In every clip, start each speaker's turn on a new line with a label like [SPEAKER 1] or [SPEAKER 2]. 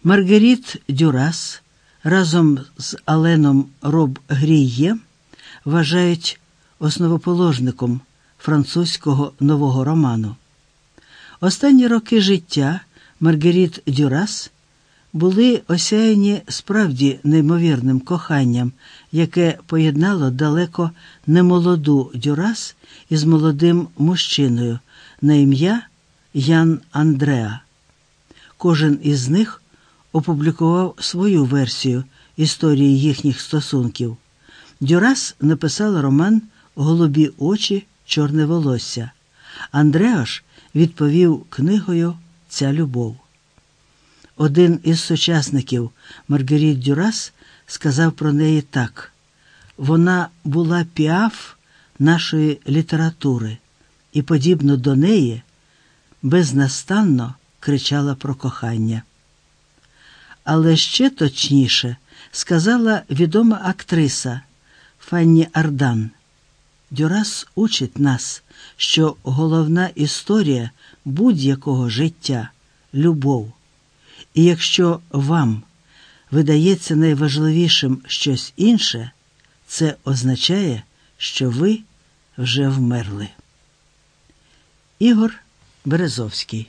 [SPEAKER 1] Маргеріт Дюрас разом з Аленом Роб-Грійє вважають основоположником французького нового роману. Останні роки життя Маргеріт Дюрас були осяяні справді неймовірним коханням, яке поєднало далеко немолоду Дюрас із молодим мужчиною на ім'я Ян Андреа. Кожен із них опублікував свою версію історії їхніх стосунків. Дюрас написала роман «Голубі очі, чорне волосся». Андреа ж відповів книгою «Ця любов». Один із сучасників Маргеріт Дюрас сказав про неї так: «Вона була Піаф нашої літератури і, подібно до неї, безнастанно кричала про кохання». Але ще точніше сказала відома актриса Фанні Ардан: «Дюрас учить нас, що головна історія будь-якого життя – любов. І якщо вам видається найважливішим щось інше, це означає, що ви вже вмерли». Ігор Березовський.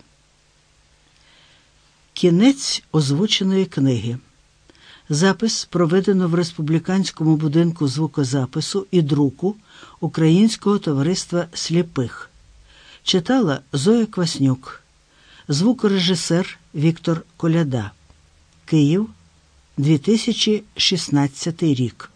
[SPEAKER 1] Кінець озвученої книги. Запис проведено в Республіканському будинку звукозапису і друку Українського товариства сліпих. Читала Зоя Кваснюк. Звукорежисер Віктор Коляда. Київ, 2016 рік.